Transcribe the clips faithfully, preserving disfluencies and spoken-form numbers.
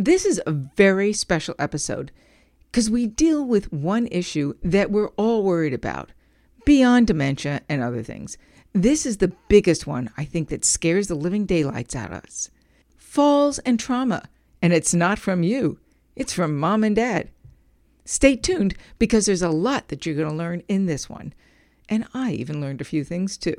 This is a very special episode because we deal with one issue that we're all worried about, beyond dementia and other things. This is the biggest one, I think, that scares the living daylights out of us. Falls and trauma. And it's not from you. It's from mom and dad. Stay tuned because there's a lot that you're going to learn in this one. And I even learned a few things too.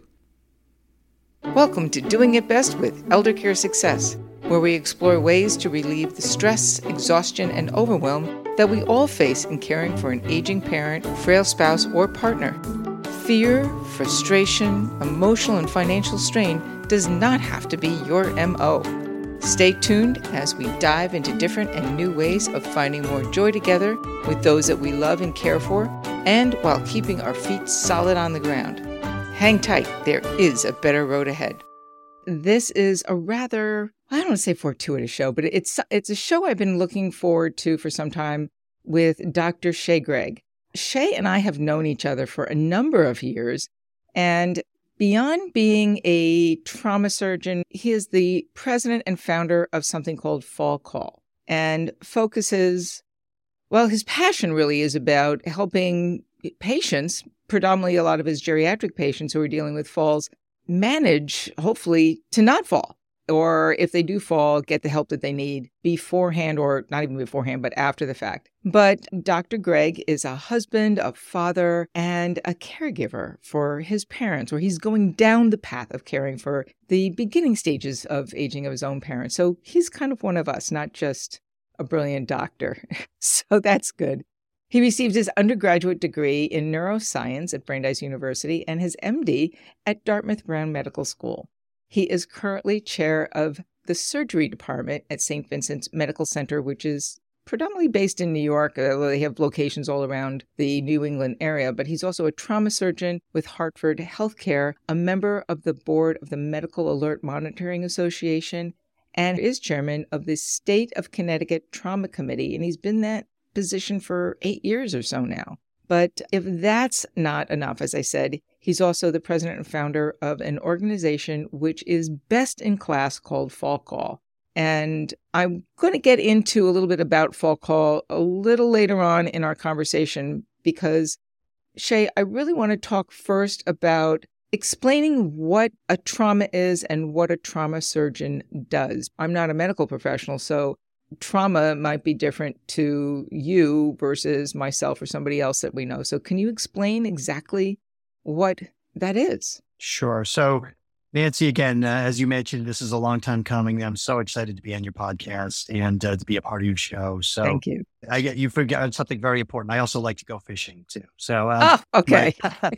Welcome to Doing It Best with Elder Care Success, where we explore ways to relieve the stress, exhaustion, and overwhelm that we all face in caring for an aging parent, frail spouse, or partner. Fear, frustration, emotional and financial strain does not have to be your M O. Stay tuned as we dive into different and new ways of finding more joy together with those that we love and care for, and while keeping our feet solid on the ground. Hang tight, there is a better road ahead. This is a rather, I don't want to say fortuitous show, but it's it's a show I've been looking forward to for some time with Doctor Shay Gregg. Shay and I have known each other for a number of years, and beyond being a trauma surgeon, he is the president and founder of something called Fall Call, and focuses, well, his passion really is about helping patients, predominantly a lot of his geriatric patients who are dealing with falls, manage, hopefully, to not fall. Or if they do fall, get the help that they need beforehand, or not even beforehand, but after the fact. But Doctor Gregg is a husband, a father, and a caregiver for his parents, where he's going down the path of caring for the beginning stages of aging of his own parents. So he's kind of one of us, not just a brilliant doctor. So that's good. He received his undergraduate degree in neuroscience at Brandeis University and his M D at Dartmouth Brown Medical School. He is currently chair of the surgery department at Saint Vincent's Medical Center, which is predominantly based in New York. Uh, they have locations all around the New England area, but he's also a trauma surgeon with Hartford Healthcare, a member of the board of the Medical Alert Monitoring Association, and is chairman of the State of Connecticut Trauma Committee. And he's been that position for eight years or so now. But if that's not enough, as I said, he's also the president and founder of an organization which is best in class called Fall Call. And I'm going to get into a little bit about Fall Call a little later on in our conversation because, Shay, I really want to talk first about explaining what a trauma is and what a trauma surgeon does. I'm not a medical professional, so trauma might be different to you versus myself or somebody else that we know. So can you explain exactly what that is? Sure. So Nancy, again, uh, as you mentioned, this is a long time coming. I'm so excited to be on your podcast and uh, to be a part of your show. So thank you. I get you forgot something very important. I also like to go fishing too. So um, oh, okay.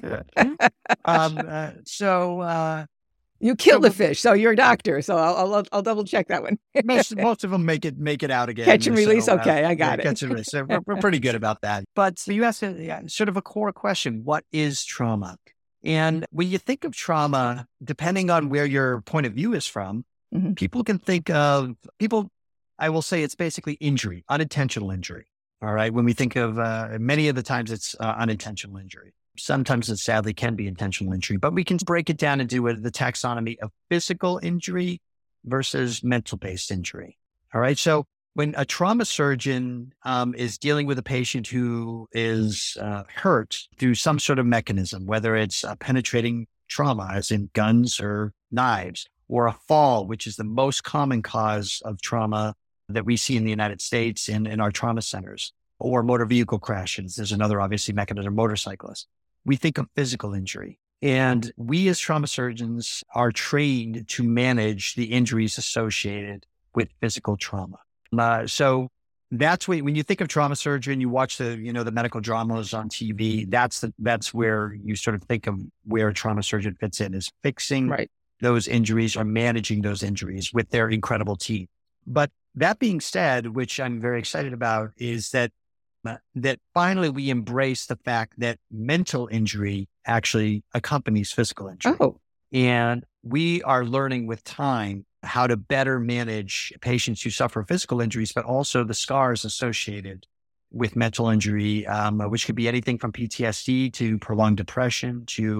My, um, uh, so uh, you kill so, the fish, so you're a doctor. So I'll I'll, I'll double check that one. most most of them make it make it out again. Catch and release. So, okay, uh, I got yeah, it. Catch and release. So we're, we're pretty good about that. But you asked a, yeah, sort of a core question: what is trauma? And when you think of trauma, depending on where your point of view is from, mm-hmm. people can think of people. I will say it's basically injury, unintentional injury. All right. When we think of uh, many of the times it's uh, unintentional injury. Sometimes it sadly can be intentional injury, but we can break it down and do the taxonomy of physical injury versus mental-based injury. All right. So when a trauma surgeon um, is dealing with a patient who is uh, hurt through some sort of mechanism, whether it's a penetrating trauma, as in guns or knives, or a fall, which is the most common cause of trauma that we see in the United States and in our trauma centers, or motor vehicle crashes. There's another obviously mechanism, motorcyclists. We think of physical injury. And we as trauma surgeons are trained to manage the injuries associated with physical trauma. Uh, so that's when, when you think of trauma surgery and you watch the, you know, the medical dramas on T V, that's the, that's where you sort of think of where a trauma surgeon fits in, is fixing right. those injuries or managing those injuries with their incredible team. But that being said, which I'm very excited about, is that uh, that finally we embrace the fact that mental injury actually accompanies physical injury. Oh. And we are learning with time how to better manage patients who suffer physical injuries, but also the scars associated with mental injury, um, which could be anything from P T S D to prolonged depression to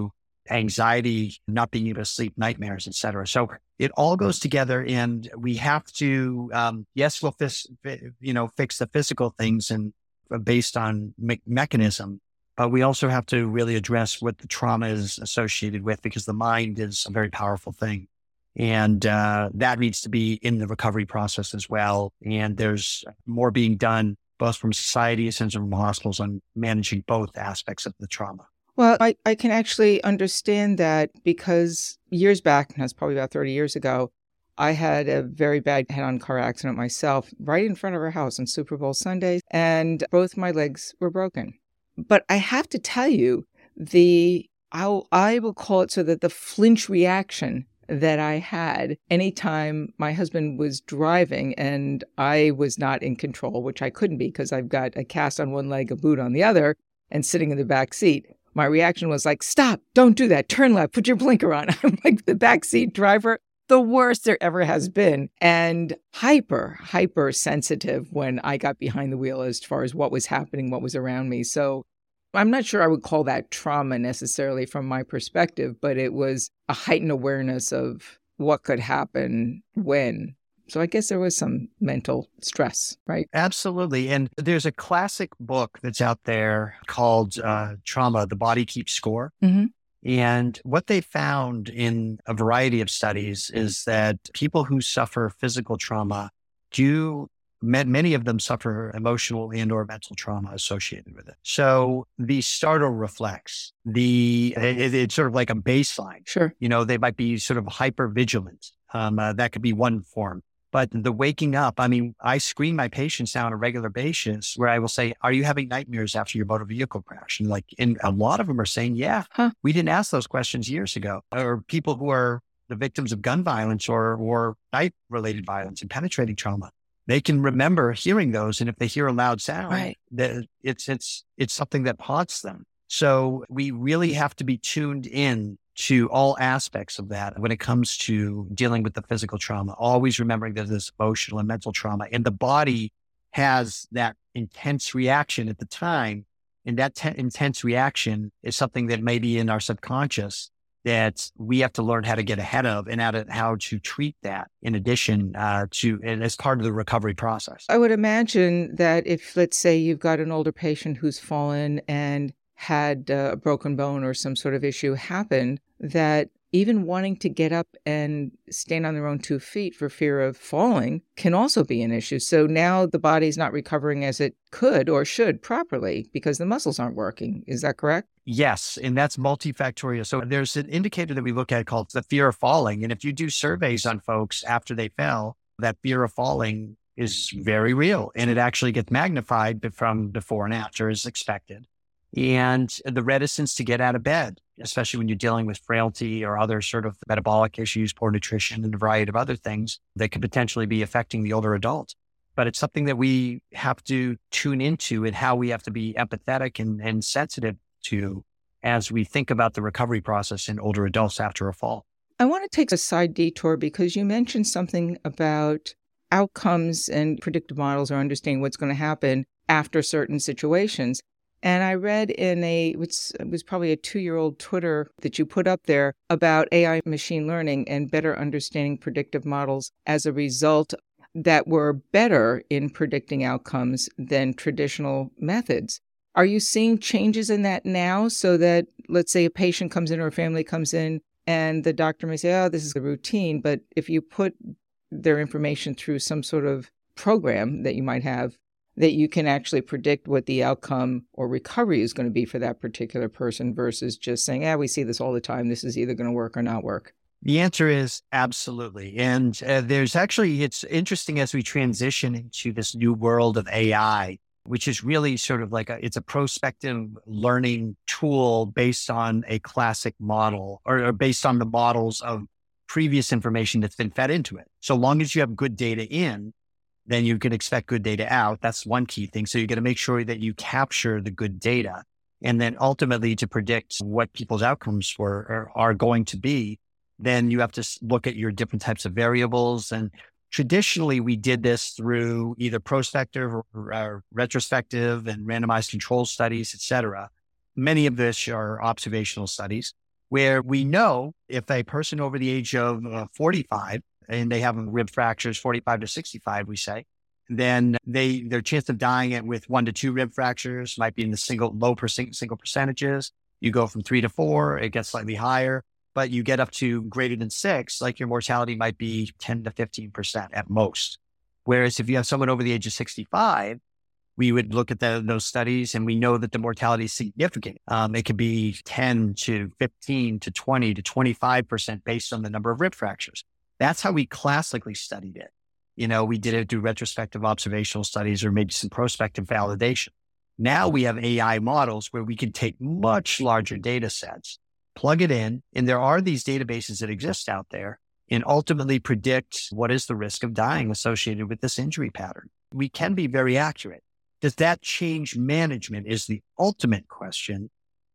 anxiety, not being able to sleep, nightmares, et cetera. So it all goes together, and we have to, um, yes, we'll fix, you know, fix the physical things and uh, based on me- mechanism, but we also have to really address what the trauma is associated with, because the mind is a very powerful thing. And uh, that needs to be in the recovery process as well. And there's more being done, both from societies and from hospitals, on managing both aspects of the trauma. Well, I, I can actually understand that, because years back, and that's probably about thirty years ago, I had a very bad head-on car accident myself right in front of our house on Super Bowl Sunday, and both my legs were broken. But I have to tell you, the I'll, I will call it so that the flinch reaction that I had anytime my husband was driving and I was not in control, which I couldn't be because I've got a cast on one leg, a boot on the other, and sitting in the back seat. My reaction was like, stop, don't do that, turn left, put your blinker on. I'm like the backseat driver, the worst there ever has been, and hyper, hyper sensitive when I got behind the wheel as far as what was happening, what was around me. So I'm not sure I would call that trauma necessarily from my perspective, but it was a heightened awareness of what could happen when. So I guess there was some mental stress, right? Absolutely. And there's a classic book that's out there called uh, Trauma, The Body Keeps Score. Mm-hmm. And what they found in a variety of studies is that people who suffer physical trauma do, many of them suffer emotional and or mental trauma associated with it. So the startle reflex, the it, it's sort of like a baseline. Sure. You know, they might be sort of hyper vigilant. Um, uh, that could be one form. But the waking up, I mean, I screen my patients now on a regular basis where I will say, are you having nightmares after your motor vehicle crash? And like, and a lot of them are saying, yeah, huh. we didn't ask those questions years ago. Or people who are the victims of gun violence or, or night-related violence and penetrating trauma, they can remember hearing those. And if they hear a loud sound, right. that it's, it's, it's something that haunts them. So we really have to be tuned in to all aspects of that when it comes to dealing with the physical trauma, always remembering that there's emotional and mental trauma, and the body has that intense reaction at the time. And that te- intense reaction is something that may be in our subconscious that we have to learn how to get ahead of and how to, how to treat that in addition uh, to, and as part of the recovery process. I would imagine that if, let's say, you've got an older patient who's fallen and had uh, a broken bone or some sort of issue happen, that even wanting to get up and stand on their own two feet for fear of falling can also be an issue. So now the body's not recovering as it could or should properly because the muscles aren't working. Is that correct? Yes, and that's multifactorial. So there's an indicator that we look at called the fear of falling. And if you do surveys on folks after they fell, that fear of falling is very real. And it actually gets magnified from before and after as expected. And the reticence to get out of bed, especially when you're dealing with frailty or other sort of metabolic issues, poor nutrition, and a variety of other things that could potentially be affecting the older adult. But it's something that we have to tune into and how we have to be empathetic and, and sensitive to as we think about the recovery process in older adults after a fall. I want to take a side detour because you mentioned something about outcomes and predictive models or understanding what's going to happen after certain situations. And I read in a, which was probably a two-year-old Twitter that you put up there about A I machine learning and better understanding predictive models as a result that were better in predicting outcomes than traditional methods. Are you seeing changes in that now so that, let's say, a patient comes in or a family comes in and the doctor may say, oh, this is a routine, but if you put their information through some sort of program that you might have, that you can actually predict what the outcome or recovery is going to be for that particular person versus just saying, ah, we see this all the time. This is either going to work or not work. The answer is absolutely. And uh, there's actually, it's interesting as we transition into this new world of A I, which is really sort of like a, it's a prospective learning tool based on a classic model or, or based on the models of previous information that's been fed into it. So long as you have good data in, then you can expect good data out. That's one key thing. So you got to make sure that you capture the good data. And then ultimately to predict what people's outcomes were or are going to be, then you have to look at your different types of variables. And traditionally, we did this through either prospective or, or retrospective and randomized control studies, et cetera. Many of this are observational studies. where we know if a person over the age of uh, forty-five and they have rib fractures, forty-five to sixty-five, we say, then they their chance of dying it with one to two rib fractures might be in the single low percent, single percentages. You go from three to four, it gets slightly higher, but you get up to greater than six, like your mortality might be ten to fifteen percent at most. Whereas if you have someone over the age of sixty-five, we would look at the, those studies and we know that the mortality is significant. Um, it could be ten to fifteen to twenty to twenty-five percent based on the number of rib fractures. That's how we classically studied it. You know, we did it through retrospective observational studies or maybe some prospective validation. Now we have A I models where we can take much larger data sets, plug it in, and there are these databases that exist out there, and ultimately predict what is the risk of dying associated with this injury pattern. We can be very accurate. Does that change management is the ultimate question.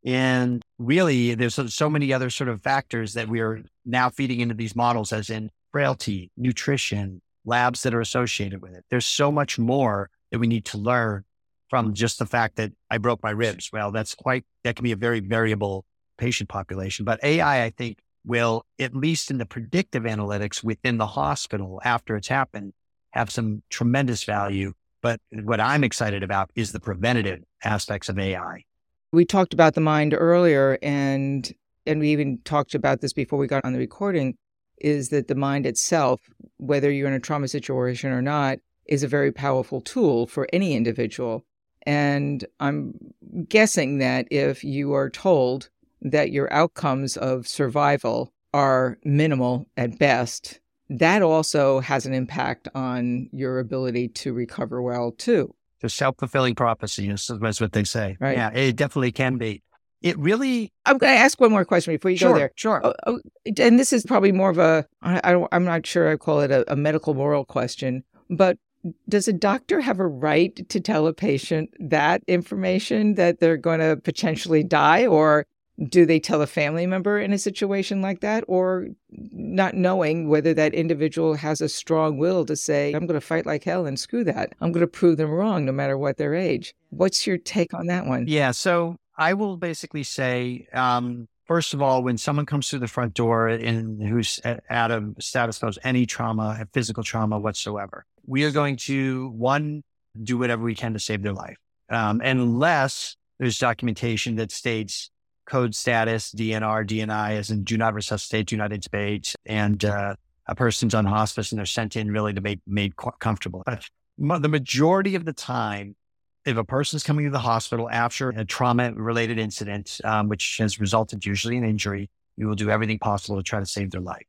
And really, there's so, so many other sort of factors that we are now feeding into these models, as in frailty, nutrition, labs that are associated with it. There's so much more that we need to learn from just the fact that I broke my ribs. Well, that's quite, that can be a very variable patient population. But A I, I think, will, at least in the predictive analytics within the hospital after it's happened, have some tremendous value. But what I'm excited about is the preventative aspects of A I. We talked about the mind earlier, and and we even talked about this before we got on the recording, is that the mind itself, whether you're in a trauma situation or not, is a very powerful tool for any individual. And I'm guessing that if you are told that your outcomes of survival are minimal at best, that also has an impact on your ability to recover well, too. The self-fulfilling prophecy is, is what they say. Right. Yeah, it definitely can be. It really... I'm going to ask one more question before you sure, go there. Sure, oh, oh, And this is probably more of a, I, I don't, I'm not sure I call it a, a medical moral question, but does a doctor have a right to tell a patient that information, that they're going to potentially die? Or do they tell a family member in a situation like that? Or not knowing whether that individual has a strong will to say, I'm going to fight like hell and screw that. I'm going to prove them wrong no matter what their age. What's your take on that one? Yeah, so I will basically say, um, first of all, when someone comes through the front door and who's at a status of any trauma, physical trauma whatsoever, we are going to, one, do whatever we can to save their life. Um, unless there's documentation that states code status, D N R, D N I, as in do not resuscitate, do not intubate, and uh, a person's on hospice and they're sent in really to make made comfortable. But the majority of the time, if a person's coming to the hospital after a trauma-related incident, um, which has resulted usually in injury, we will do everything possible to try to save their life.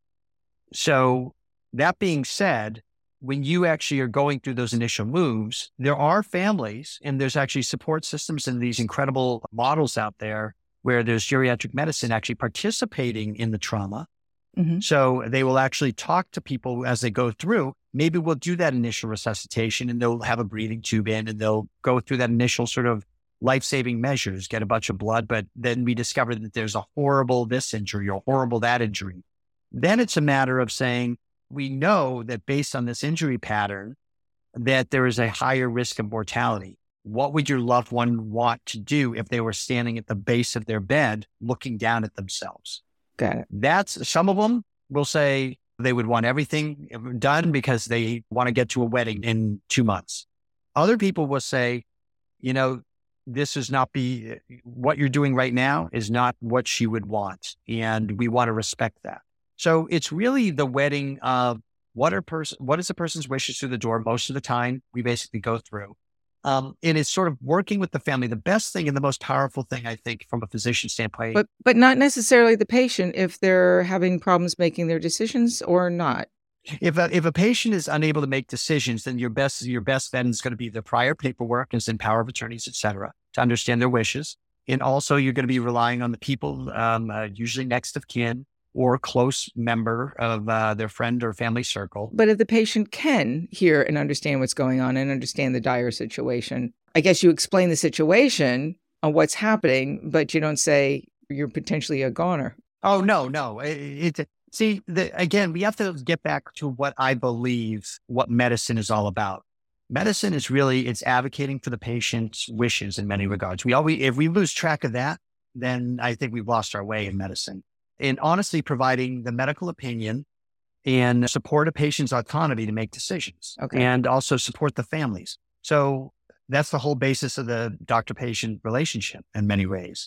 So that being said, when you actually are going through those initial moves, there are families and there's actually support systems and these incredible models out there where there's geriatric medicine actually participating in the trauma. Mm-hmm. So they will actually talk to people as they go through. Maybe we'll do that initial resuscitation and they'll have a breathing tube in and they'll go through that initial sort of life-saving measures, get a bunch of blood, but then we discover that there's a horrible this injury or horrible that injury. Then it's a matter of saying, we know that based on this injury pattern, that there is a higher risk of mortality. What would your loved one want to do if they were standing at the base of their bed, looking down at themselves? Got it. That's, some of them will say they would want everything done because they want to get to a wedding in two months. Other people will say, you know, this is not be, what you're doing right now is not what she would want. And we want to respect that. So it's really the wedding of what are person, what is the person's wishes through the door. Most of the time we basically go through. Um, it is sort of working with the family. The best thing and the most powerful thing, I think, from a physician standpoint. But but not necessarily the patient if they're having problems making their decisions or not. If a, if a patient is unable to make decisions, then your best your best bet is going to be the prior paperwork, as in power of attorneys, et cetera, to understand their wishes. And also you're going to be relying on the people, um, uh, usually next of kin, or a close member of uh, their friend or family circle. But if the patient can hear and understand what's going on and understand the dire situation, I guess you explain the situation on what's happening, but you don't say you're potentially a goner. Oh, no, no. It, it, see, the, again, we have to get back to what I believe what medicine is all about. Medicine is really, it's advocating for the patient's wishes in many regards. We always, if we lose track of that, then I think we've lost our way in medicine. and honestly providing the medical opinion and support a patient's autonomy to make decisions, okay. and also support the families. So that's the whole basis of the doctor-patient relationship in many ways.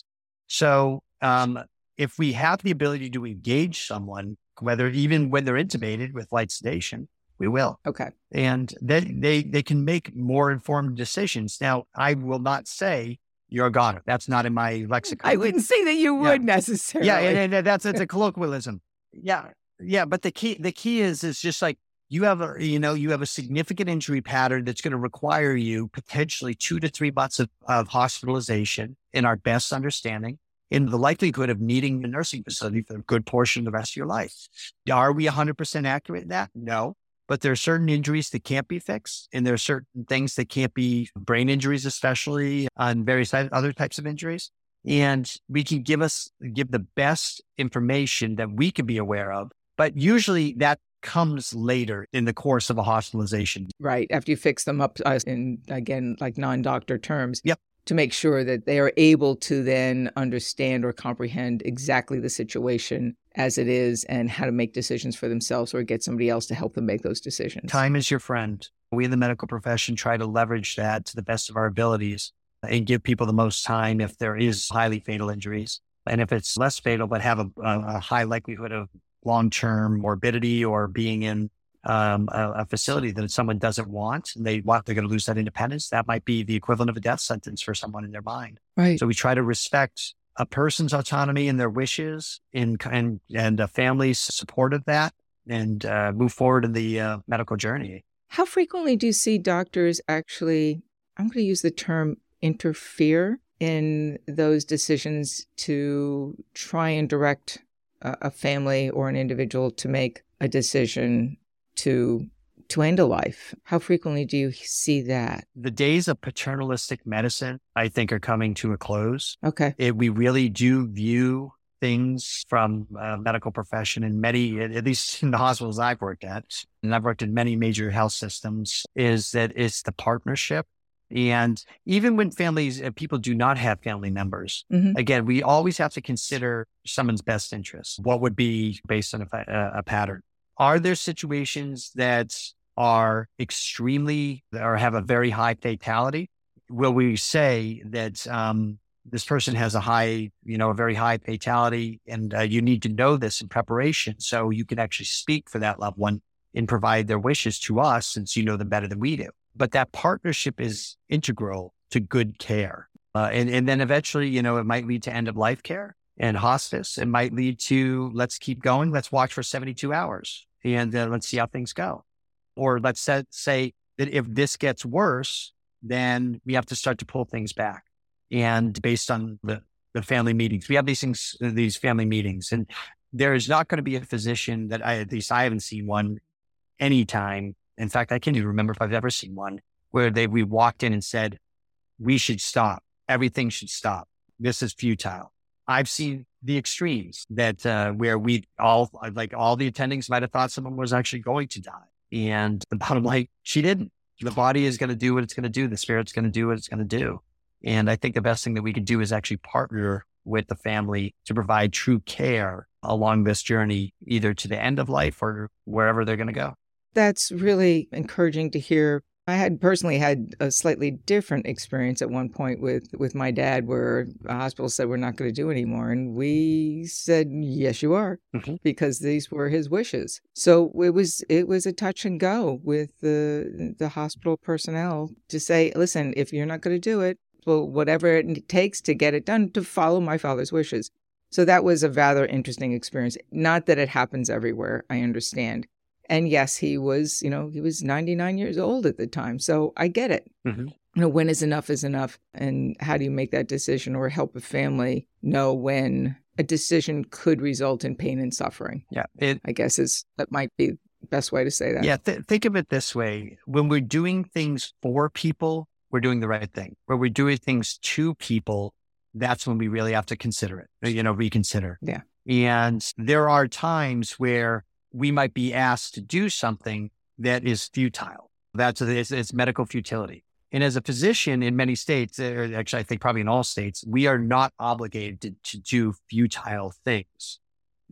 So um, if we have the ability to engage someone, whether even when they're intubated with light sedation, we will. Okay. And they, they, they can make more informed decisions. Now, I will not say you're a goner. That's not in my lexicon. I wouldn't say that you would yeah. necessarily. Yeah, and, and that's it's a colloquialism. Yeah, yeah. But the key the key is is just like you have a you know you have a significant injury pattern that's going to require you potentially two to three months of, of hospitalization in our best understanding, in the likelihood of needing a nursing facility for a good portion of the rest of your life. Are we one hundred percent accurate in that? No. But there are certain injuries that can't be fixed, and there are certain things that can't be, brain injuries especially, and various other types of injuries. And we can give us, give the best information that we can be aware of. But usually that comes later in the course of a hospitalization. Right. After you fix them up uh, in, again, like non-doctor terms. Yep. To make sure that they are able to then understand or comprehend exactly the situation as it is and how to make decisions for themselves or get somebody else to help them make those decisions. Time is your friend. We in the medical profession try to leverage that to the best of our abilities and give people the most time if there is highly fatal injuries. And if it's less fatal, but have a, a high likelihood of long-term morbidity or being in Um, a, a facility that someone doesn't want, and they want, they're going to lose that independence, that might be the equivalent of a death sentence for someone in their mind. Right. So we try to respect a person's autonomy and their wishes, and and, and a family's support of that, and uh, move forward in the uh, medical journey. How frequently do you see doctors actually, I'm going to use the term, interfere in those decisions to try and direct a, a family or an individual to make a decision to to end a life? How frequently do you see that? The days of paternalistic medicine, I think, are coming to a close. Okay. It, we really do view things from uh, medical profession in many, at least in the hospitals I've worked at, and I've worked in many major health systems, is that it's the partnership. And even when families, uh, people do not have family members, Mm-hmm. again, we always have to consider someone's best interests. What would be based on a, a, a pattern? Are there situations that are extremely, or have a very high fatality? Will we say that um, this person has a high, you know, a very high fatality, and uh, you need to know this in preparation so you can actually speak for that loved one and provide their wishes to us, since you know them better than we do. But that partnership is integral to good care. Uh, and, and then eventually, you know, it might lead to end of life care and hospice. It might lead to, let's keep going. Let's watch for seventy-two hours and uh, let's see how things go. Or let's set, say that if this gets worse, then we have to start to pull things back. And based on the, the family meetings, we have these things, these family meetings, and there is not going to be a physician that I, at least I haven't seen one anytime. In fact, I can't even remember if I've ever seen one where they, we walked in and said, we should stop. Everything should stop. This is futile. I've seen the extremes that uh, where we all, like all the attendings might have thought someone was actually going to die. And the bottom line, she didn't. The body is going to do what it's going to do. The spirit's going to do what it's going to do. And I think the best thing that we can do is actually partner with the family to provide true care along this journey, either to the end of life or wherever they're going to go. That's really encouraging to hear. I had personally had a slightly different experience at one point with, with my dad, where a hospital said, we're not going to do anymore. And we said, yes, you are, mm-hmm. because these were his wishes. So it was it was a touch and go with the the hospital personnel to say, listen, if you're not going to do it, well, whatever it takes to get it done, to follow my father's wishes. So that was a rather interesting experience. Not that it happens everywhere, I understand. And yes, he was, you know, he was ninety-nine years old at the time. So I get it. Mm-hmm. You know, when is enough is enough. And how do you make that decision or help a family know when a decision could result in pain and suffering? Yeah. It, I guess is that might be the best way to say that. Yeah. Th- think of it this way. When we're doing things for people, we're doing the right thing. When we're doing things to people, that's when we really have to consider it, you know, reconsider. Yeah. And there are times where we might be asked to do something that is futile. That's it's, it's medical futility. And as a physician in many states, or actually I think probably in all states, we are not obligated to, to do futile things.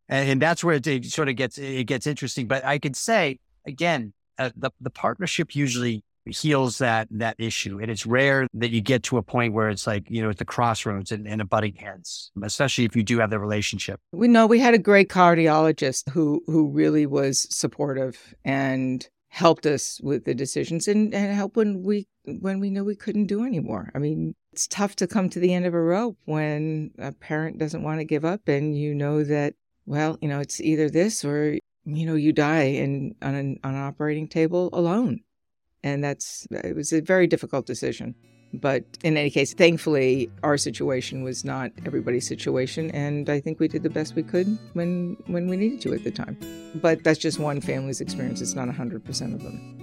And, and that's where it, it sort of gets, it gets interesting. But I could say, again, uh, the, the partnership usually heals that, that issue. And it's rare that you get to a point where it's like, you know, at the crossroads and, and a butting heads, especially if you do have the relationship. We know we had a great cardiologist who, who really was supportive and helped us with the decisions and, and helped when we, when we knew we couldn't do anymore. I mean, it's tough to come to the end of a rope when a parent doesn't want to give up and you know that, well, you know, it's either this or, you know, you die in, on an, on an operating table alone. And that's, it was a very difficult decision. But in any case, thankfully, our situation was not everybody's situation. And I think we did the best we could when, when we needed to at the time. But that's just one family's experience. It's not one hundred percent of them.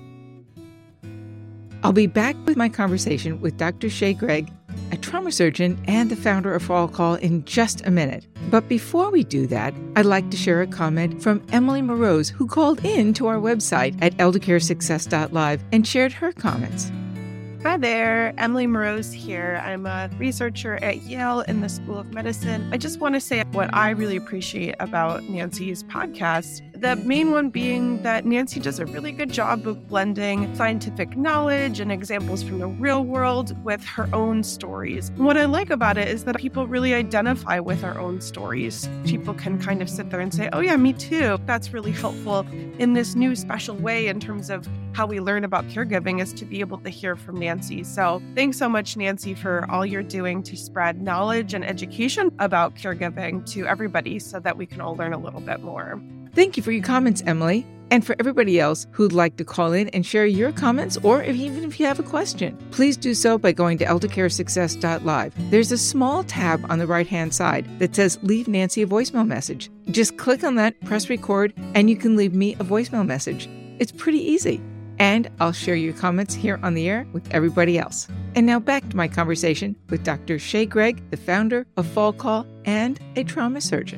I'll be back with my conversation with Doctor Shay Gregg, a trauma surgeon and the founder of Fall Call, in just a minute. But before we do that, I'd like to share a comment from Emily Morose, who called in to our website at eldercare success dot live and shared her comments. Hi there, Emily Morose here. I'm a researcher at Yale in the School of Medicine. I just want to say what I really appreciate about Nancy's podcast. The main one being that Nancy does a really good job of blending scientific knowledge and examples from the real world with her own stories. And what I like about it is that people really identify with our own stories. People can kind of sit there and say, oh yeah, me too. That's really helpful in this new special way in terms of how we learn about caregiving, is to be able to hear from Nancy. So thanks so much, Nancy, for all you're doing to spread knowledge and education about caregiving to everybody so that we can all learn a little bit more. Thank you for your comments, Emily. And for everybody else who'd like to call in and share your comments, or if, even if you have a question, please do so by going to eldercare success dot live. There's a small tab on the right-hand side that says Leave Nancy a Voicemail Message. Just click on that, press record, and you can leave me a voicemail message. It's pretty easy. And I'll share your comments here on the air with everybody else. And now back to my conversation with Doctor Shay Gregg, the founder of Fall Call and a trauma surgeon.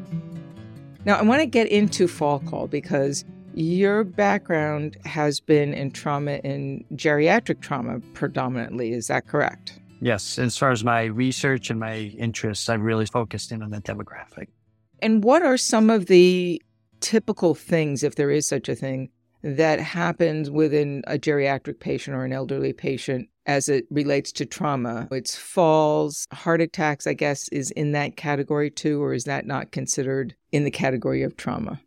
Now, I want to get into Fall Call because your background has been in trauma, in geriatric trauma predominantly. Is that correct? Yes. As far as my research and my interests, I've really focused in on that demographic. And what are some of the typical things, if there is such a thing, that happens within a geriatric patient or an elderly patient as it relates to trauma? It's falls, heart attacks, I guess, is in that category too, or is that not considered in the category of trauma?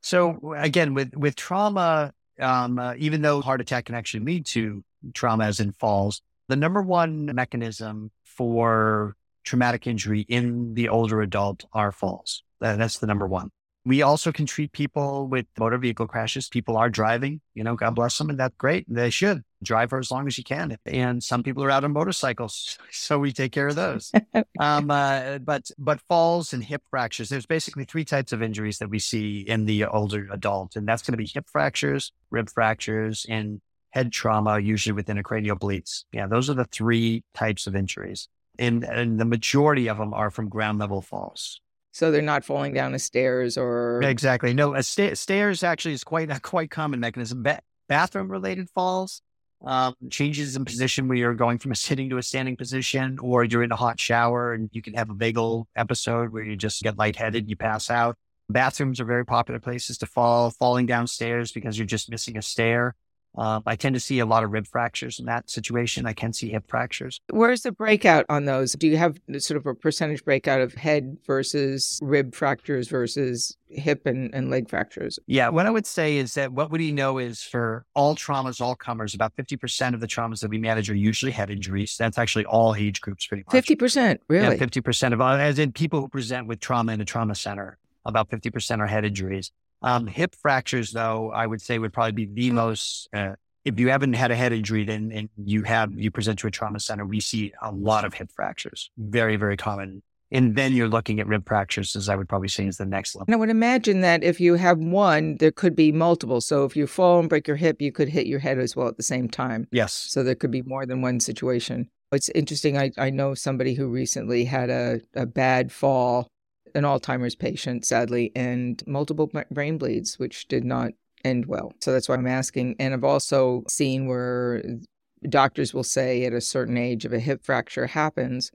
So again, with, with trauma, um, uh, even though heart attack can actually lead to trauma as in falls, the number one mechanism for traumatic injury in the older adult are falls. Uh, that's the number one. We also can treat people with motor vehicle crashes. People are driving, you know, God bless them, and that's great. They should drive for as long as you can. And some people are out on motorcycles, so we take care of those. um, uh, but but falls and hip fractures, there's basically three types of injuries that we see in the older adult, and that's going to be hip fractures, rib fractures, and head trauma, usually within a cranial bleeds. Yeah, those are the three types of injuries, and, and the majority of them are from ground level falls. So they're not falling down the stairs or... Exactly. No, a sta- stairs actually is quite a quite common mechanism. Ba- bathroom-related falls, um, changes in position where you're going from a sitting to a standing position, or you're in a hot shower and you can have a vagal episode where you just get lightheaded, you pass out. Bathrooms are very popular places to fall, falling downstairs because you're just missing a stair. Um, I tend to see a lot of rib fractures in that situation. I can see hip fractures. Where's the breakout on those? Do you have sort of a percentage breakout of head versus rib fractures versus hip and, and leg fractures? Yeah, what I would say is that what we know is for all traumas, all comers, about fifty percent of the traumas that we manage are usually head injuries. That's actually all age groups pretty much. fifty percent, really? Yeah, fifty percent of, as in people who present with trauma in a trauma center, about fifty percent are head injuries. Um, hip fractures, though, I would say would probably be the most, uh, if you haven't had a head injury then, and you have, you present to a trauma center, we see a lot of hip fractures. Very, very common. And then you're looking at rib fractures, as I would probably say is the next level. And I would imagine that if you have one, there could be multiple. So if you fall and break your hip, you could hit your head as well at the same time. Yes. So there could be more than one situation. It's interesting. I, I know somebody who recently had a, a bad fall, an Alzheimer's patient, sadly, and multiple brain bleeds, which did not end well. So that's why I'm asking. And I've also seen where doctors will say at a certain age, if a hip fracture happens,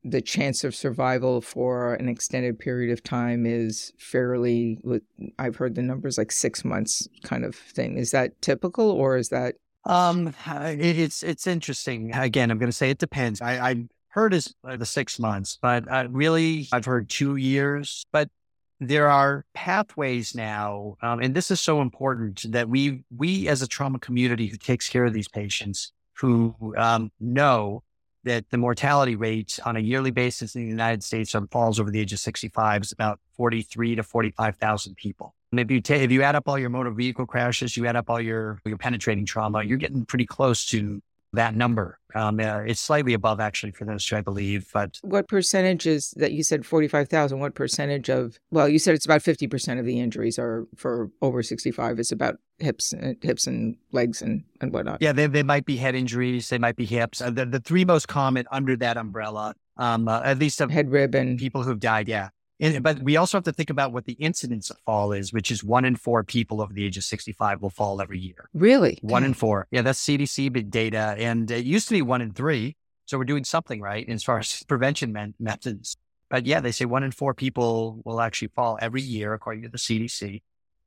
the chance of survival for an extended period of time is fairly, I've heard the numbers like six months kind of thing. Is that typical, or is that? Um, it, it's, it's interesting. Again, I'm going to say it depends. I, I heard is the six months, but uh, really I've heard two years, but there are pathways now. Um, and this is so important that we, we as a trauma community who takes care of these patients who um, know that the mortality rate on a yearly basis in the United States on falls over the age of sixty-five is about forty-three to forty-five thousand people. And if you ta- if you add up all your motor vehicle crashes, you add up all your, your penetrating trauma, you're getting pretty close to that number. Um, uh, it's slightly above actually for those two, I believe. But what percentage is that? You said forty-five thousand. What percentage of, well, you said it's about fifty percent of the injuries are for over sixty-five. It's about hips, and hips and legs and, and whatnot. Yeah, they, they might be head injuries. They might be hips. Uh, the, the three most common under that umbrella, um, uh, at least of head rib and people who've died. Yeah. And, but we also have to think about what the incidence of fall is, which is one in four people over the age of sixty-five will fall every year. Really? One in four. Yeah, that's C D C data. And it used to be one in three. So we're doing something right as far as prevention men- methods. But yeah, they say one in four people will actually fall every year, according to the C D C.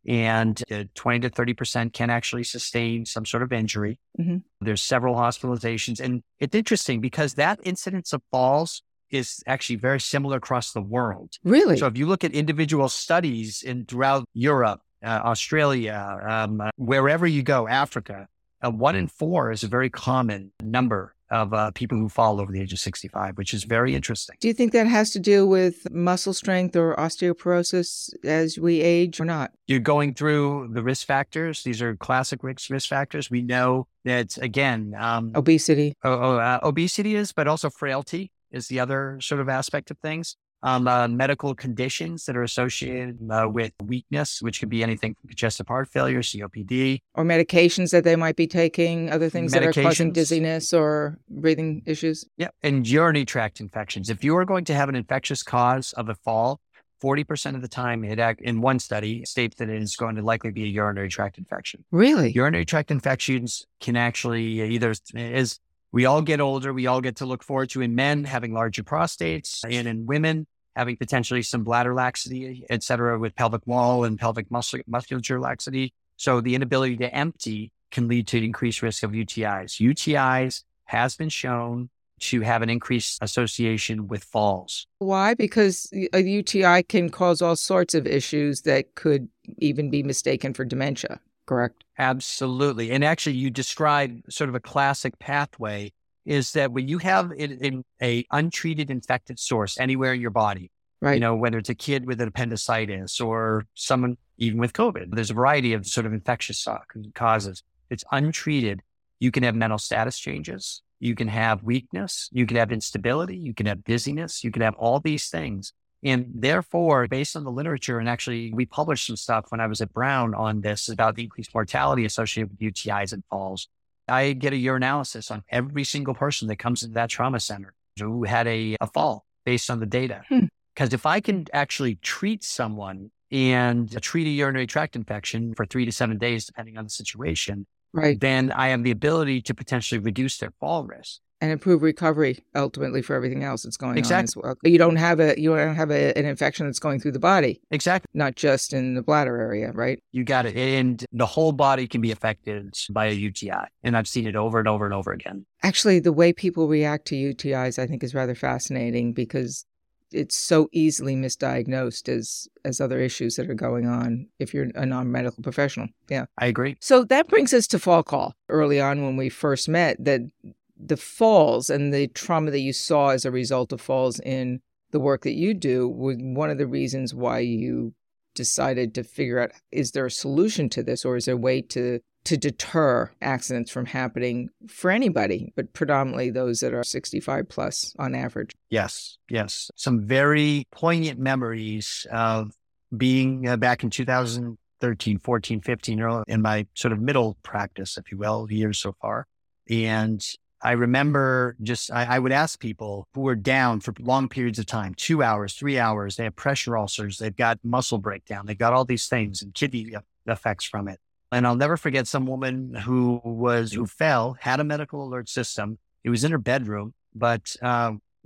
And uh, twenty to thirty percent can actually sustain some sort of injury. Mm-hmm. There's several hospitalizations. And it's interesting because that incidence of falls is actually very similar across the world. Really? So if you look at individual studies in throughout Europe, uh, Australia, um, uh, wherever you go, Africa, uh, one in four is a very common number of uh, people who fall over the age of sixty-five, which is very interesting. Do you think that has to do with muscle strength or osteoporosis as we age or not? You're going through the risk factors. These are classic risk risk factors. We know that, again, um, obesity. Oh, oh, uh, obesity is, but also frailty is the other sort of aspect of things. Um, uh, medical conditions that are associated uh, with weakness, which could be anything from congestive heart failure, C O P D. Or medications that they might be taking, other things that are causing dizziness or breathing issues. Yeah, and urinary tract infections. If you are going to have an infectious cause of a fall, forty percent of the time, it act, in one study, states that it is going to likely be a urinary tract infection. Really? Urinary tract infections can actually either, as we all get older, we all get to look forward to in men having larger prostates, and in women having potentially some bladder laxity, et cetera, with pelvic wall and pelvic muscle, musculature laxity. So the inability to empty can lead to increased risk of U T Is. U T Is has been shown to have an increased association with falls. Why? Because a U T I can cause all sorts of issues that could even be mistaken for dementia, correct? Absolutely. And actually, you describe sort of a classic pathway is that when you have in, in a untreated infected source anywhere in your body, right? You know, whether it's a kid with an appendicitis or someone even with COVID, there's a variety of sort of infectious causes. It's untreated. You can have mental status changes. You can have weakness. You can have instability. You can have dizziness. You can have all these things. And therefore, based on the literature, and actually we published some stuff when I was at Brown on this about the increased mortality associated with U T Is and falls. I get a urinalysis on every single person that comes into that trauma center who had a, a fall based on the data. Because hmm. if I can actually treat someone and treat a urinary tract infection for three to seven days, depending on the situation, right, then I have the ability to potentially reduce their fall risk. And improve recovery ultimately for everything else that's going exactly. on as well. You don't have a you don't have a, an infection that's going through the body. Exactly. Not just in the bladder area, right? You got it. And the whole body can be affected by a U T I. And I've seen it over and over and over again. Actually, the way people react to U T Is, I think, is rather fascinating because it's so easily misdiagnosed as as other issues that are going on if you're a non-medical professional. Yeah. I agree. So that brings us to fall call. Early on when we first met, that the falls and the trauma that you saw as a result of falls in the work that you do was one of the reasons why you decided to figure out, is there a solution to this, or is there a way to to deter accidents from happening for anybody, but predominantly those that are sixty-five plus on average? Yes, yes. Some very poignant memories of being uh, back in two thousand thirteen, fourteen, fifteen, early in my sort of middle practice, if you will, years so far. And I remember just, I, I would ask people who were down for long periods of time, two hours, three hours, they have pressure ulcers, they've got muscle breakdown, they've got all these things and kidney effects from it. And I'll never forget some woman who was, who fell, had a medical alert system. It was in her bedroom, but uh,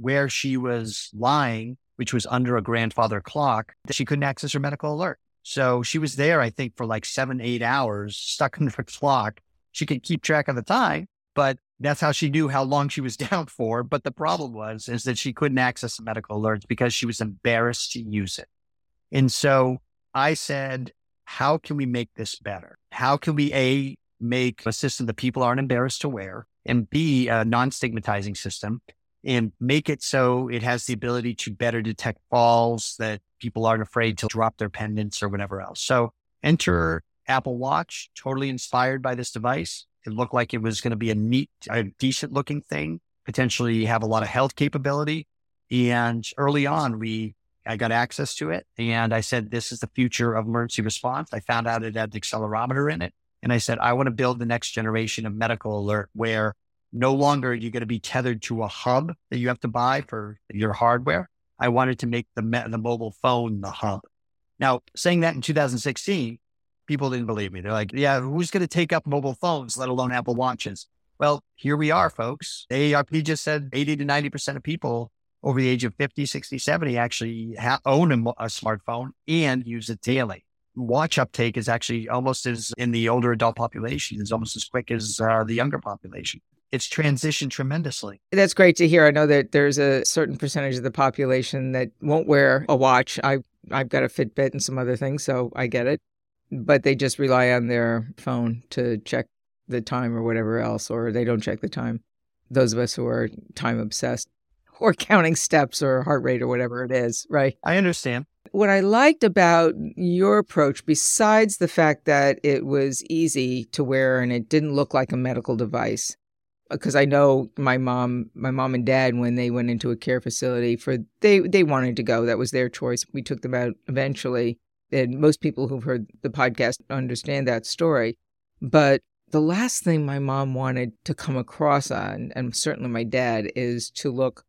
where she was lying, which was under a grandfather clock, that she couldn't access her medical alert. So she was there, I think, for like seven, eight hours, stuck under the clock. She could keep track of the time, but that's how she knew how long she was down for. But the problem was, is that she couldn't access the medical alerts because she was embarrassed to use it. And so I said, how can we make this better? How can we, A, make a system that people aren't embarrassed to wear, and B, a non-stigmatizing system, and make it so it has the ability to better detect falls, that people aren't afraid to drop their pendants or whatever else. So enter Apple Watch, totally inspired by this device. It looked like it was going to be a neat, a decent looking thing, potentially have a lot of health capability. And early on, we, I got access to it, and I said, this is the future of emergency response. I found out it had the accelerometer in it. And I said, I want to build the next generation of medical alert where no longer you're going to be tethered to a hub that you have to buy for your hardware. I wanted to make the me- the mobile phone the hub. Now, saying that in two thousand sixteen, people didn't believe me. They're like, yeah, who's going to take up mobile phones, let alone Apple Watches? Well, here we are, folks. A A R P just said eighty to ninety percent of people over the age of fifty, sixty, seventy actually ha- own a, a smartphone and use it daily. Watch uptake is actually almost as in the older adult population, is almost as quick as uh, the younger population. It's transitioned tremendously. That's great to hear. I know that there's a certain percentage of the population that won't wear a watch. I, I've got a Fitbit and some other things, so I get it. But they just rely on their phone to check the time or whatever else, or they don't check the time. Those of us who are time obsessed or counting steps or heart rate or whatever it is, right? I understand. What I liked about your approach, besides the fact that it was easy to wear and it didn't look like a medical device, because I know my mom, my mom and dad, when they went into a care facility, for they they wanted to go. That was their choice. We took them out eventually. And most people who've heard the podcast understand that story. But the last thing my mom wanted to come across on, and certainly my dad, is to look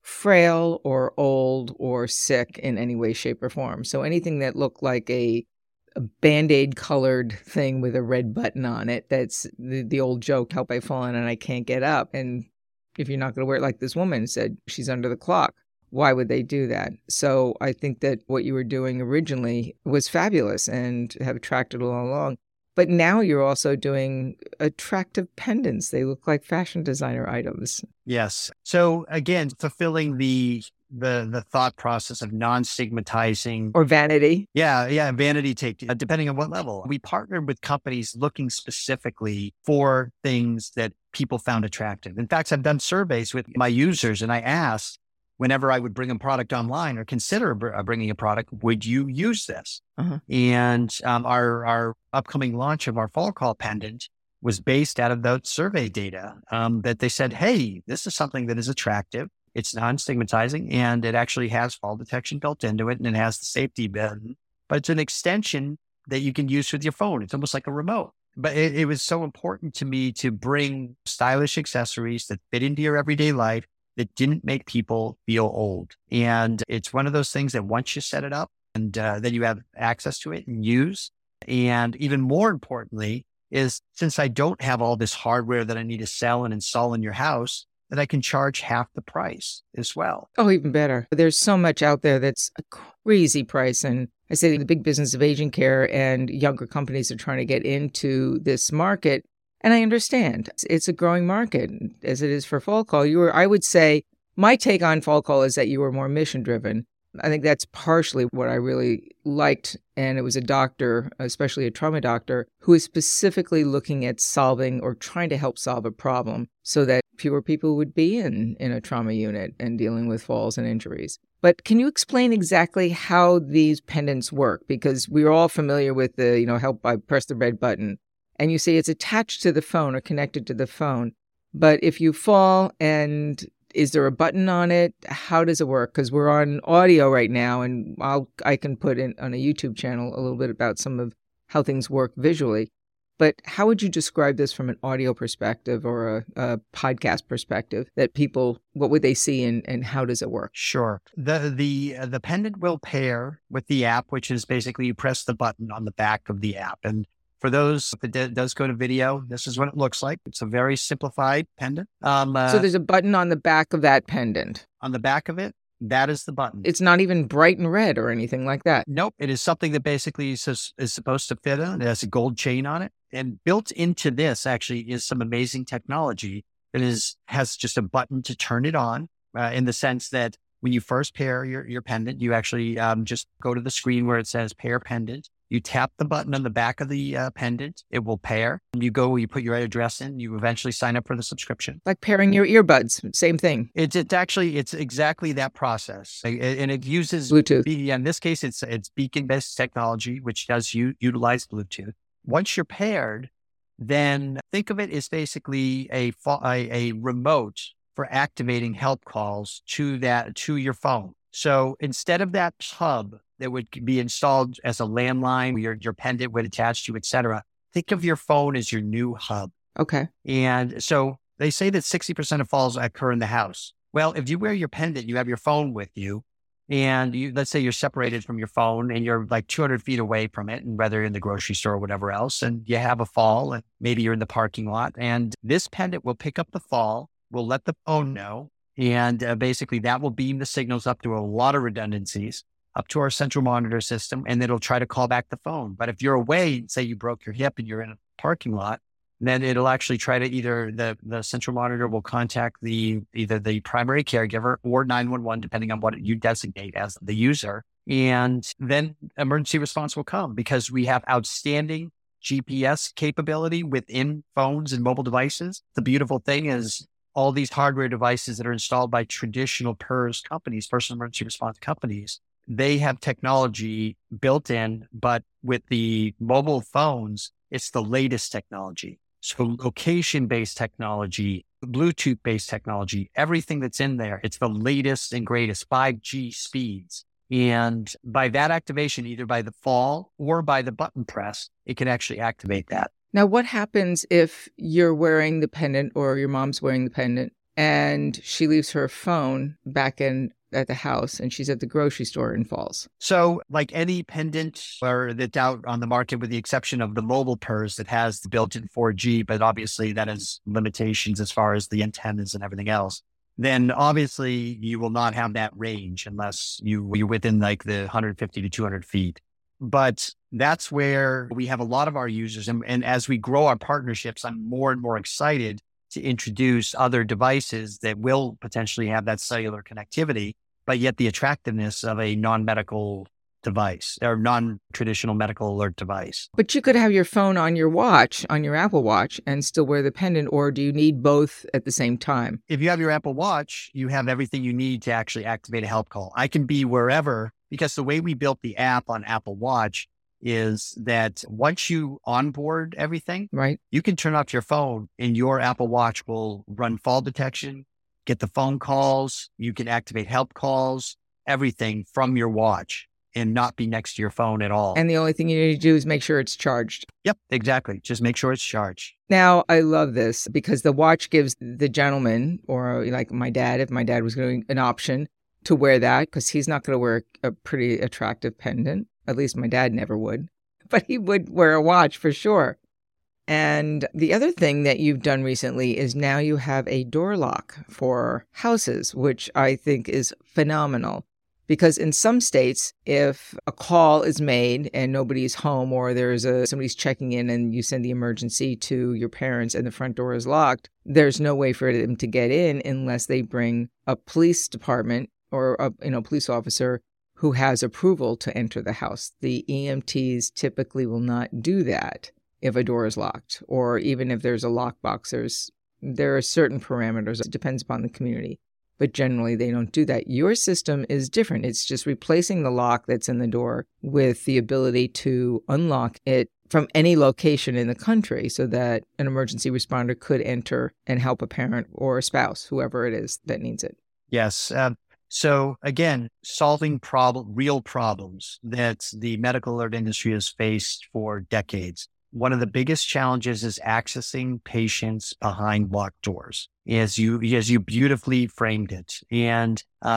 frail or old or sick in any way, shape, or form. So anything that looked like a, a Band-Aid colored thing with a red button on it, that's the, the old joke, help I've fallen and I can't get up. And if you're not going to wear it, like this woman said, she's under the clock. Why would they do that? So I think that what you were doing originally was fabulous and have attracted all along. But now you're also doing attractive pendants. They look like fashion designer items. Yes. So again, fulfilling the the the thought process of non-stigmatizing. Or vanity. Yeah, yeah, vanity take, uh, depending on what level. We partnered with companies looking specifically for things that people found attractive. In fact, I've done surveys with my users, and I asked, whenever I would bring a product online or consider br- bringing a product, would you use this? Uh-huh. And um, our our upcoming launch of our fall call pendant was based out of those survey data um, that they said, hey, this is something that is attractive. It's non-stigmatizing, and it actually has fall detection built into it, and it has the safety button, but it's an extension that you can use with your phone. It's almost like a remote. But it, it was so important to me to bring stylish accessories that fit into your everyday life, that didn't make people feel old. And it's one of those things that once you set it up and uh, then you have access to it and use. And even more importantly is, since I don't have all this hardware that I need to sell and install in your house, that I can charge half the price as well. Oh, even better. There's so much out there that's a crazy price. And I say the big business of aging care and younger companies are trying to get into this market. And I understand it's a growing market, as it is for Fall Call. You were, I would say, my take on Fall Call is that you were more mission driven. I think that's partially what I really liked. And it was a doctor, especially a trauma doctor, who is specifically looking at solving or trying to help solve a problem so that fewer people would be in, in a trauma unit and dealing with falls and injuries. But can you explain exactly how these pendants work? Because we're all familiar with the, you know, help by press the red button. And you say it's attached to the phone or connected to the phone. But if you fall, and is there a button on it? How does it work? Because we're on audio right now, and I'll, I can put in on a YouTube channel a little bit about some of how things work visually. But how would you describe this from an audio perspective or a, a podcast perspective, that people, what would they see and, and how does it work? Sure. The the uh, the pendant will pair with the app, which is basically you press the button on the back of the app. And For those that d- does go to video, this is what it looks like. It's a very simplified pendant. Um, uh, so there's a button on the back of that pendant. On the back of it, that is the button. It's not even bright and red or anything like that. Nope. It is something that basically is, is supposed to fit on. It has a gold chain on it. And built into this actually is some amazing technology that is has just a button to turn it on uh, in the sense that when you first pair your, your pendant, you actually um, just go to the screen where it says pair pendant. You tap the button on the back of the uh, pendant, it will pair. You go, you put your address in, you eventually sign up for the subscription. Like pairing your earbuds, same thing. It's it's actually, it's exactly that process. And it uses Bluetooth. Yeah, in this case, it's it's beacon-based technology, which does u- utilize Bluetooth. Once you're paired, then think of it as basically a, a, a remote for activating help calls to that, to your phone. So instead of that hub that would be installed as a landline, your, your pendant would attach to, et cetera, think of your phone as your new hub. Okay. And so they say that sixty percent of falls occur in the house. Well, if you wear your pendant, you have your phone with you, and you, let's say you're separated from your phone and you're like two hundred feet away from it, and whether you're in the grocery store or whatever else, and you have a fall, and maybe you're in the parking lot, and this pendant will pick up the fall, will let the phone know, and uh, basically that will beam the signals up to a lot of redundancies, up to our central monitor system, and it'll try to call back the phone. But if you're away, say you broke your hip and you're in a parking lot, then it'll actually try to either the, the central monitor will contact the either the primary caregiver or nine one one, depending on what you designate as the user. And then emergency response will come because we have outstanding G P S capability within phones and mobile devices. The beautiful thing is all these hardware devices that are installed by traditional P E R S companies, personal emergency response companies, they have technology built in, but with the mobile phones, it's the latest technology. So location-based technology, Bluetooth-based technology, everything that's in there, it's the latest and greatest five G speeds. And by that activation, either by the fall or by the button press, it can actually activate that. Now, what happens if you're wearing the pendant or your mom's wearing the pendant and she leaves her phone back in at the house and she's at the grocery store and falls? So like any pendant or that's out on the market, with the exception of the mobile P E R S that has the built-in four G, but obviously that has limitations as far as the antennas and everything else, then obviously you will not have that range unless you, you're within like the one hundred fifty to two hundred feet. But that's where we have a lot of our users. And, and as we grow our partnerships, I'm more and more excited to introduce other devices that will potentially have that cellular connectivity, but yet the attractiveness of a non-medical device or non-traditional medical alert device. But you could have your phone on your watch, on your Apple Watch, and still wear the pendant, or do you need both at the same time? If you have your Apple Watch, you have everything you need to actually activate a help call. I can be wherever, because the way we built the app on Apple Watch is that once you onboard everything, right, you can turn off your phone and your Apple Watch will run fall detection, get the phone calls, you can activate help calls, everything from your watch and not be next to your phone at all. And the only thing you need to do is make sure it's charged. Yep, exactly. Just make sure it's charged. Now, I love this because the watch gives the gentleman, or like my dad, if my dad was going an option to wear that, because he's not going to wear a pretty attractive pendant. At least my dad never would, but he would wear a watch for sure. And the other thing that you've done recently is now you have a door lock for houses, which I think is phenomenal. Because in some states, if a call is made and nobody's home, or there's a somebody's checking in and you send the emergency to your parents and the front door is locked, there's no way for them to get in unless they bring a police department or a you know police officer who has approval to enter the house. The E M Ts typically will not do that if a door is locked, or even if there's a lockbox. There's there are certain parameters. It depends upon the community, but generally they don't do that. Your system is different. It's just replacing the lock that's in the door with the ability to unlock it from any location in the country so that an emergency responder could enter and help a parent or a spouse, whoever it is that needs it. Yes. Um, So again, solving problem, real problems that the medical alert industry has faced for decades. One of the biggest challenges is accessing patients behind locked doors, as you as you beautifully framed it. And um,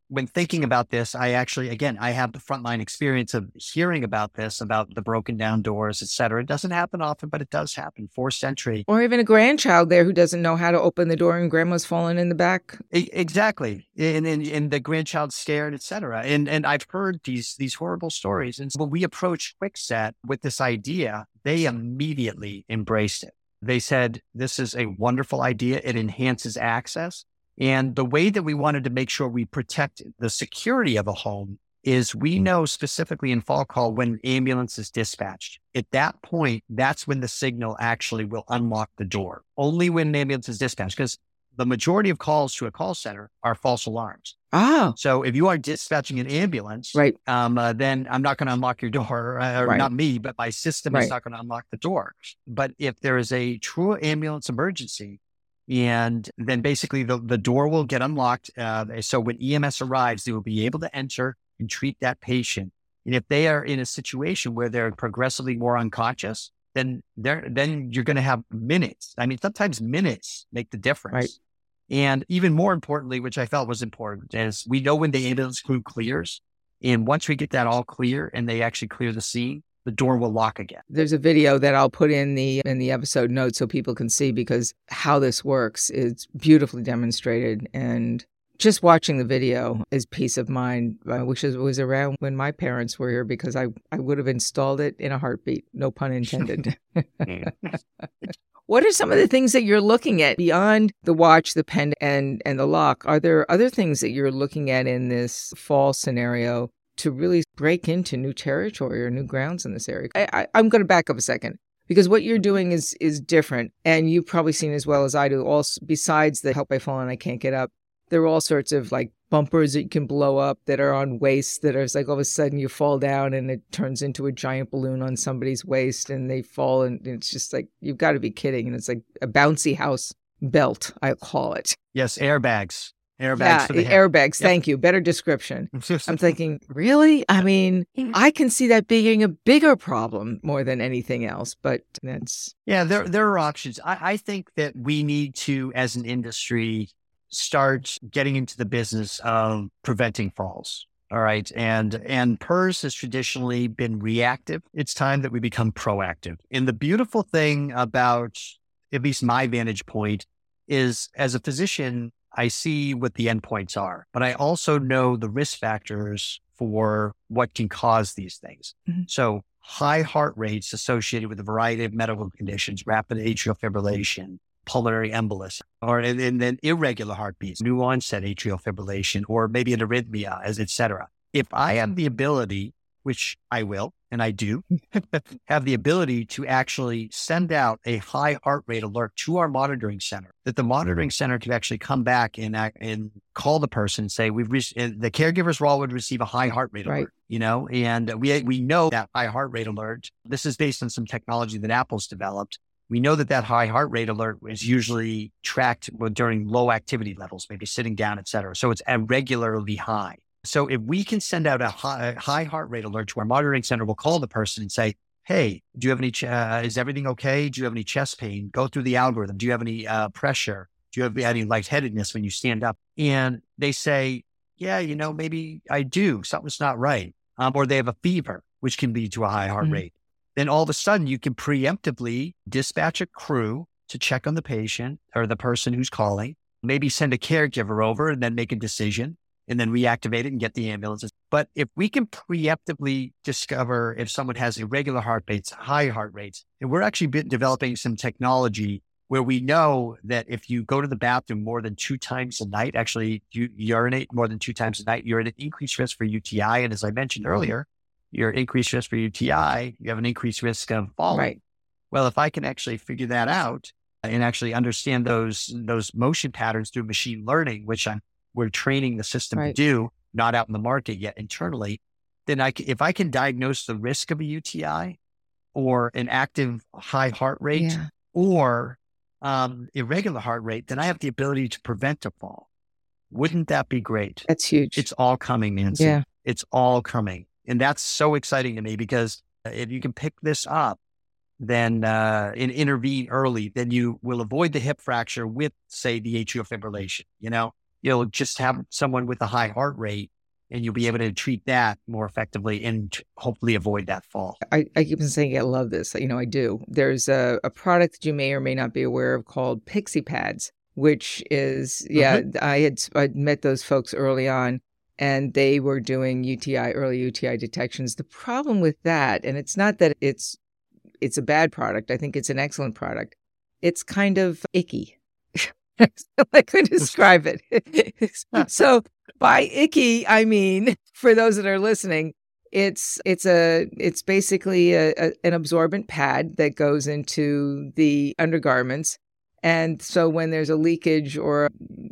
when thinking about this, I actually, again, I have the frontline experience of hearing about this, about the broken down doors, et cetera. It doesn't happen often, but it does happen. Forced entry. Or even a grandchild there who doesn't know how to open the door and grandma's falling in the back. E- exactly. And, and, and the grandchild's scared, et cetera. And, and I've heard these, these horrible stories. And so when we approached Kwikset with this idea, they immediately embraced it. They said, this is a wonderful idea. It enhances access. And the way that we wanted to make sure we protect the security of a home is we know specifically in fall call when ambulance is dispatched. At that point, that's when the signal actually will unlock the door. Only when an ambulance is dispatched, because the majority of calls to a call center are false alarms. Oh. So if you are dispatching an ambulance, right. um, uh, then I'm not going to unlock your door, uh, or right. not me, but my system right. is not going to unlock the door. But if there is a true ambulance emergency, and then basically the, the door will get unlocked. Uh, so when E M S arrives, they will be able to enter and treat that patient. And if they are in a situation where they're progressively more unconscious, then they're, then you're going to have minutes. I mean, sometimes minutes make the difference. Right. And even more importantly, which I felt was important, is we know when the ambulance crew clears. And once we get that all clear and they actually clear the scene, the door will lock again. There's a video that I'll put in the in the episode notes so people can see, because how this works is beautifully demonstrated. And just watching the video is peace of mind. I wish it was around when my parents were here, because I, I would have installed it in a heartbeat. No pun intended. What are some of the things that you're looking at beyond the watch, the pen, and, and the lock? Are there other things that you're looking at in this fall scenario to really break into new territory or new grounds in this area? I, I, I'm going to back up a second, because what you're doing is is different. And you've probably seen as well as I do, also, besides the help I fall and I can't get up, there are all sorts of like bumpers that you can blow up that are on waist that are like all of a sudden you fall down and it turns into a giant balloon on somebody's waist and they fall. And it's just like, you've got to be kidding. And it's like a bouncy house belt, I call it. Yes, airbags. Airbags. Yeah, for the airbags. Yep. Thank you. Better description. I'm thinking, really? I mean, I can see that being a bigger problem more than anything else, but that's... Yeah, there there are options. I, I think that we need to, as an industry, start getting into the business of preventing falls. All right. And, and P E R S has traditionally been reactive. It's time that we become proactive. And the beautiful thing about, at least my vantage point, is as a physician, I see what the endpoints are, but I also know the risk factors for what can cause these things. Mm-hmm. So high heart rates associated with a variety of medical conditions, rapid atrial fibrillation, pulmonary embolus, or and, and then irregular heartbeats, new onset atrial fibrillation, or maybe an arrhythmia, as et cetera. If I have the ability, which I will, and I do, have the ability to actually send out a high heart rate alert to our monitoring center, that the monitoring center can actually come back and act, and call the person and say, we've re- the caregiver's role would receive a high heart rate right. alert, you know, and we we know that high heart rate alert, this is based on some technology that Apple's developed. We know that that high heart rate alert is usually tracked during low activity levels, maybe sitting down, et cetera. So it's irregularly high. So if we can send out a high, high heart rate alert to our monitoring center, we'll call the person and say, hey, do you have any, ch- uh, is everything okay? Do you have any chest pain? Go through the algorithm. Do you have any uh, pressure? Do you have any lightheadedness when you stand up? And they say, yeah, you know, maybe I do. Something's not right. Um, or they have a fever, which can lead to a high heart mm-hmm. rate. Then all of a sudden you can preemptively dispatch a crew to check on the patient or the person who's calling, maybe send a caregiver over and then make a decision and then reactivate it and get the ambulances. But if we can preemptively discover if someone has irregular heart rates, high heart rates, and we're actually been developing some technology where we know that if you go to the bathroom more than two times a night, actually you urinate more than two times a night, you're at an increased risk for U T I. And as I mentioned earlier, you're at increased risk for U T I, you have an increased risk of falling. Right. Well, if I can actually figure that out and actually understand those those motion patterns through machine learning, which I'm we're training the system right. to do, not out in the market yet internally, then I can, if I can diagnose the risk of a U T I or an active high heart rate yeah. or um, irregular heart rate, then I have the ability to prevent a fall. Wouldn't that be great? That's huge. It's all coming, Nancy. Yeah. It's all coming. And that's so exciting to me because if you can pick this up, then uh, and intervene early, then you will avoid the hip fracture with, say, the atrial fibrillation, you know? you'll just have someone with a high heart rate and you'll be able to treat that more effectively and hopefully avoid that fall. I, I keep on saying I love this. You know, I do. There's a, a product that you may or may not be aware of called Pixie Pads, which is, yeah, mm-hmm. I had I met those folks early on, and they were doing U T I, early U T I detections. The problem with that, and it's not that it's it's a bad product. I think it's an excellent product. It's kind of icky. I could describe it. So by icky, I mean, for those that are listening, it's it's a it's basically a, a, an absorbent pad that goes into the undergarments. And so when there's a leakage or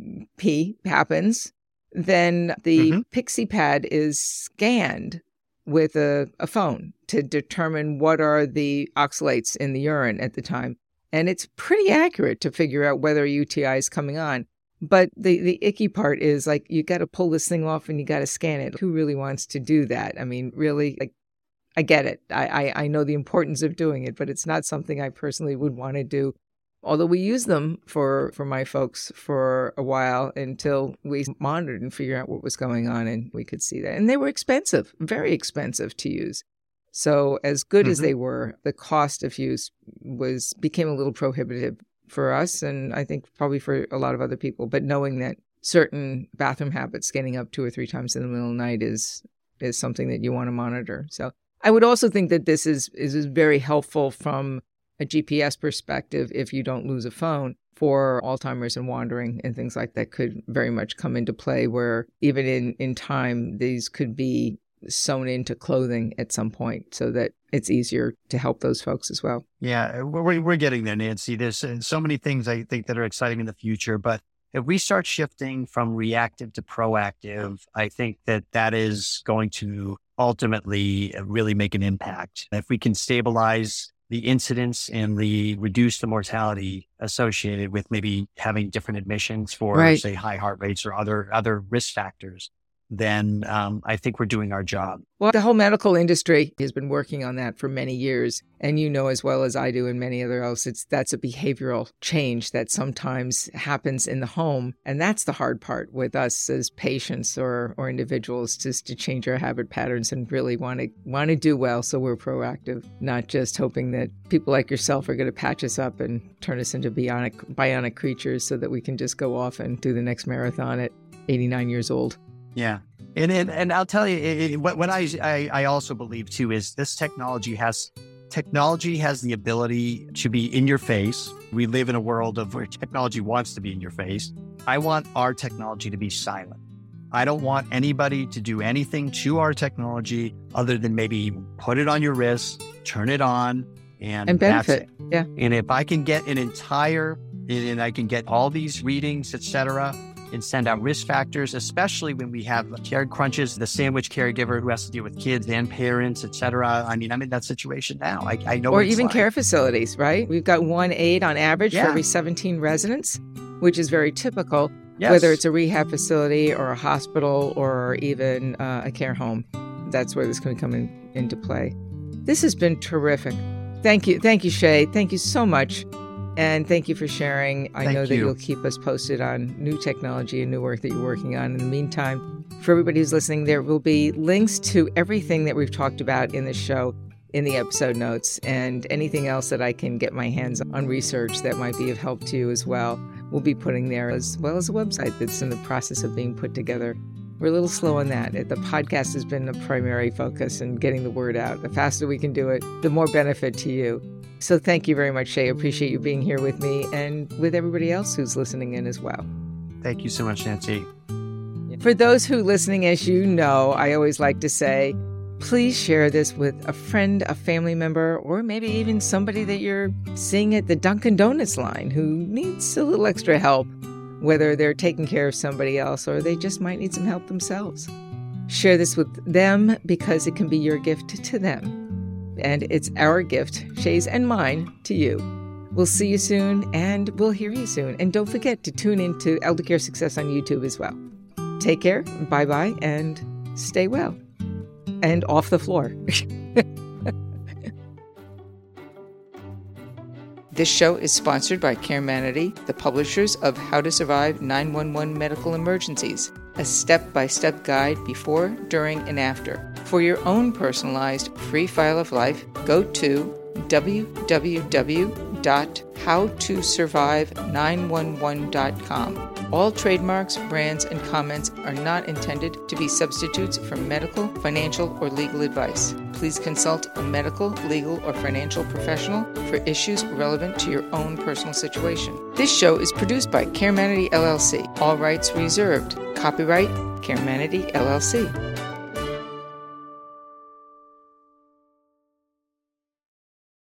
pee happens, then the mm-hmm. Pixie Pad is scanned with a, a phone to determine what are the oxalates in the urine at the time. And it's pretty accurate to figure out whether a U T I is coming on. But the, the icky part is like, you got to pull this thing off and you got to scan it. Who really wants to do that? I mean, really, like, I get it. I, I, I know the importance of doing it, but it's not something I personally would want to do. Although we used them for, for my folks for a while until we monitored and figured out what was going on, and we could see that. And they were expensive, very expensive to use. So as good mm-hmm. as they were, the cost of use was became a little prohibitive for us, and I think probably for a lot of other people. But knowing that certain bathroom habits, getting up two or three times in the middle of the night, is is something that you want to monitor. So I would also think that this is is, is very helpful from a G P S perspective if you don't lose a phone for Alzheimer's and wandering and things like that could very much come into play, where even in, in time, these could be sewn into clothing at some point so that it's easier to help those folks as well. Yeah, we're, we're getting there, Nancy. There's so many things I think that are exciting in the future, but if we start shifting from reactive to proactive, I think that that is going to ultimately really make an impact. If we can stabilize the incidence and the reduce the mortality associated with maybe having different admissions for, right. say, high heart rates or other other risk factors, then um, I think we're doing our job. Well, the whole medical industry has been working on that for many years. And you know as well as I do and many other else, it's that's a behavioral change that sometimes happens in the home. And that's the hard part with us as patients or or individuals, just to change our habit patterns and really want to want to do well. So we're proactive, not just hoping that people like yourself are going to patch us up and turn us into bionic, bionic creatures so that we can just go off and do the next marathon at eighty-nine years old. Yeah. And, and and I'll tell you, it, it, what, what I, I I also believe too is this technology has technology has the ability to be in your face. We live in a world of where technology wants to be in your face. I want our technology to be silent. I don't want anybody to do anything to our technology other than maybe put it on your wrist, turn it on, and, and benefit. That's it. Yeah. And if I can get an entire, and I can get all these readings, et cetera, and send out risk factors, especially when we have care crunches, the sandwich caregiver who has to deal with kids and parents, et cetera. I mean, I'm in that situation now. I, I know. Or even like. care facilities, right? We've got one aide on average yeah. for every seventeen residents, which is very typical, yes. whether it's a rehab facility or a hospital or even uh, a care home. That's where this can come in, into play. This has been terrific. Thank you. Thank you, Shay. Thank you so much. And thank you for sharing. I thank know that you. You'll keep us posted on new technology and new work that you're working on. In the meantime, for everybody who's listening, there will be links to everything that we've talked about in the show in the episode notes, and anything else that I can get my hands on research that might be of help to you as well. We'll be putting there, as well as a website that's in the process of being put together. We're a little slow on that. The podcast has been the primary focus and getting the word out. The faster we can do it, the more benefit to you. So thank you very much, Shay. I appreciate you being here with me and with everybody else who's listening in as well. Thank you so much, Nancy. For those who are listening, as you know, I always like to say, please share this with a friend, a family member, or maybe even somebody that you're seeing at the Dunkin' Donuts line who needs a little extra help, whether they're taking care of somebody else or they just might need some help themselves. Share this with them because it can be your gift to them. And it's our gift, Shay's and mine, to you. We'll see you soon, and we'll hear you soon. And don't forget to tune in to Elder Care Success on YouTube as well. Take care, bye-bye, and stay well. And off the floor. This show is sponsored by CareManity, the publishers of How to Survive nine one one Medical Emergencies, a step-by-step guide before, during, and after. For your own personalized free file of life, go to w w w dot how to survive nine one one dot com. All trademarks, brands, and comments are not intended to be substitutes for medical, financial, or legal advice. Please consult a medical, legal, or financial professional for issues relevant to your own personal situation. This show is produced by CareManity L L C. All rights reserved. Copyright CareManity L L C.